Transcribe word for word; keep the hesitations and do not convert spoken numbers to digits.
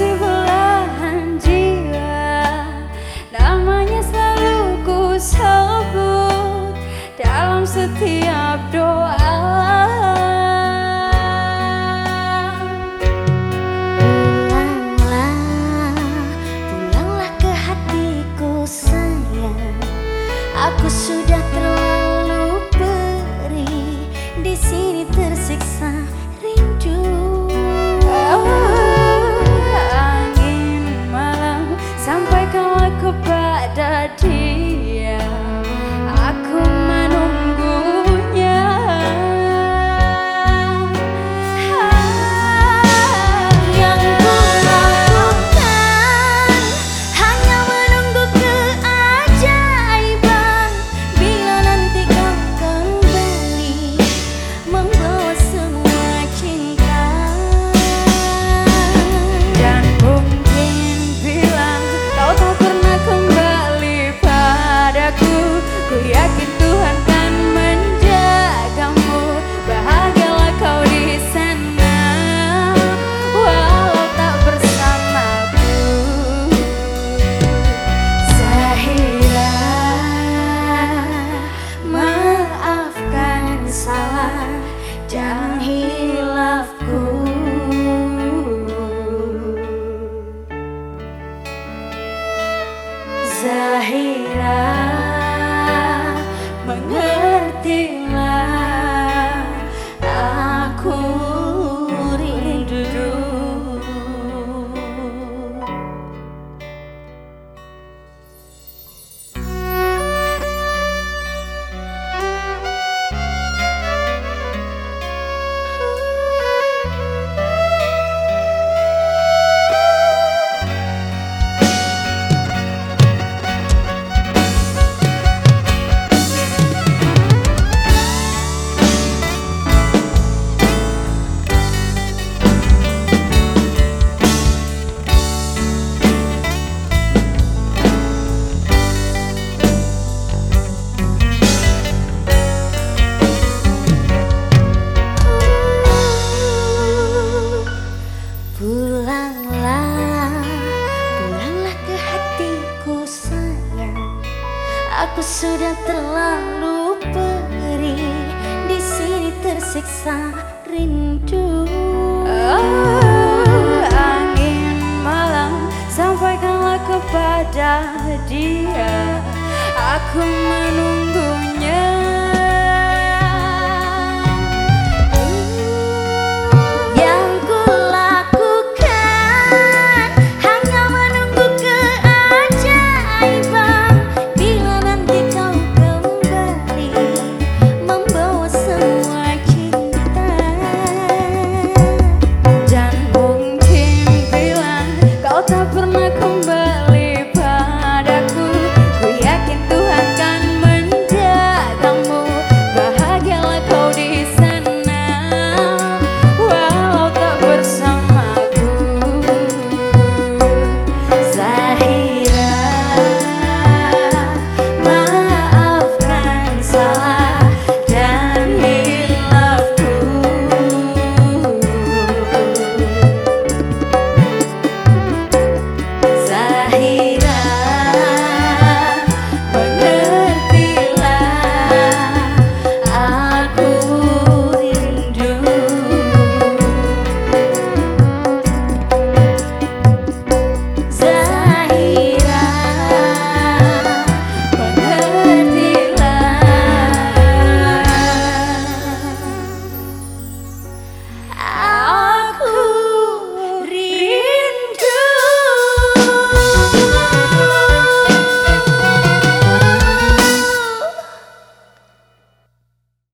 masih belahan jiwa, namanya selalu ku sebut dalam setiap doa. Pulanglah, pulanglah ke hatiku sayang. Aku sudah terlalu perih, di sini tersiksa rindu. Angin malam, sampaikanlah kepada dia, aku menunggunya. Yang ku lakukan hanya menunggu keajaiban, bila nanti kau kembali membawa semua cinta. Dan mungkin bilang kau tak pernah kembali padaku, ku yakin Tuhan kan menjagamu. Bahagialah kau di sana, walau tak bersamaku. Zahira, maafkan salah dan hilafku. Zahira, mengertilah, aku rindu. Pulanglah, pulanglah ke hatiku sayang. Aku sudah terlalu perih, di sini tersiksa rindu. Oh, angin malam, sampaikanlah kepada dia, aku menunggu.